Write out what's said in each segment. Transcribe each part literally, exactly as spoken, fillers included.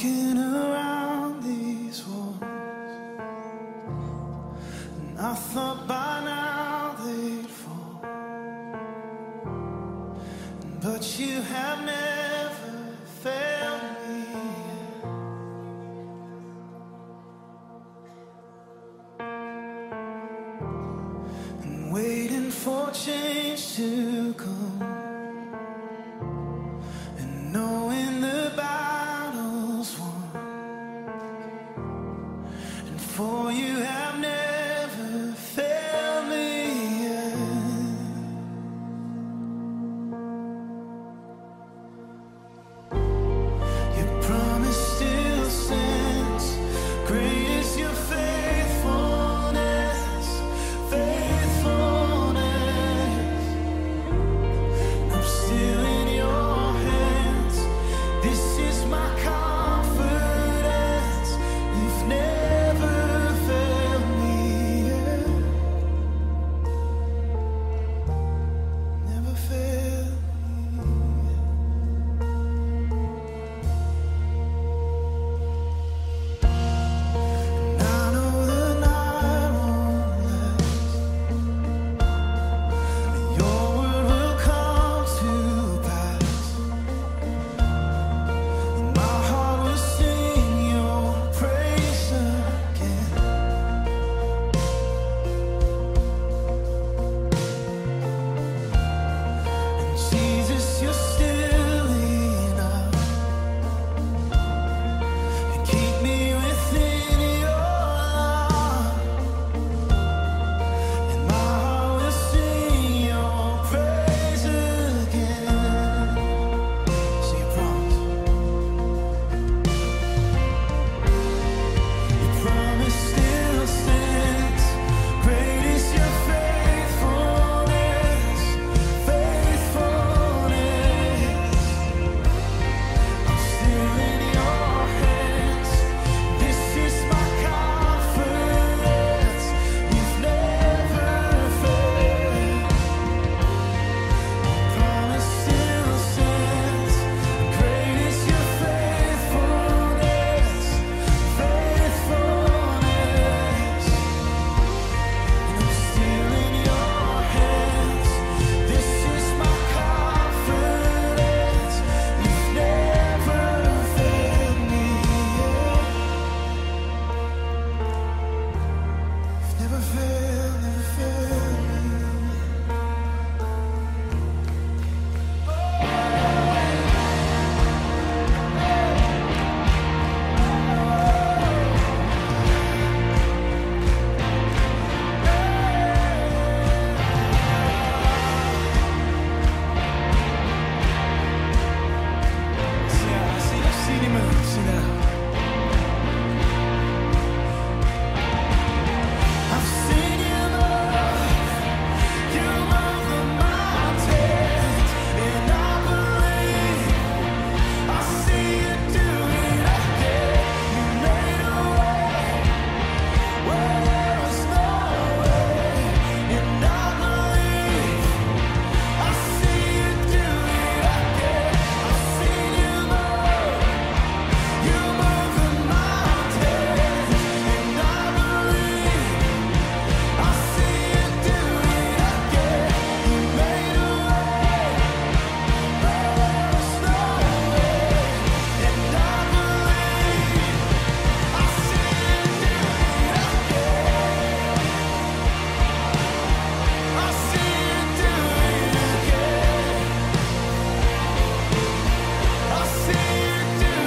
walking around these walls, and I thought by now they'd fall, but you have never failed me yet. And waiting for change to come, and knowing the battle's won, and for you have never failed me yet. Your promise still stands. Great is your faithfulness, faithfulness. I'm still in your hands. This is my confidence. You've never failed me yet. Never failed me yet. And I know the night won't last, and your word will come to pass. And my heart will sing your praise again. And Jesus, you're still enough, and keep me within your love. And my heart will sing your praise again. So you promise, your promise still stands. Great is your faithfulness, faithfulness. I'm still in your hands. This is my confidence. You've never failed. Promise still stands. Great is your faithfulness, faithfulness. And I'm still in your hands. This is my confidence. You've never failed me yet. You've never failed, never failed me. See now, I see, I've seen you move. See now. I've seen you move. You move the mountains, and I believe I see you do it again. You made a way where there was no way, and I believe I see you do it again. I've seen you move. You move the mountains, and I believe I see you do it again. You made a way where there was no way, and I believe I see you do it again. I see you do it again. I see you do it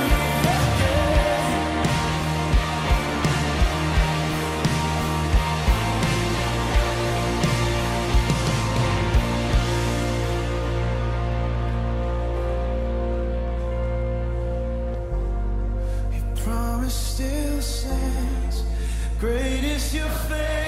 again. Your promise still stands. Great is your faith.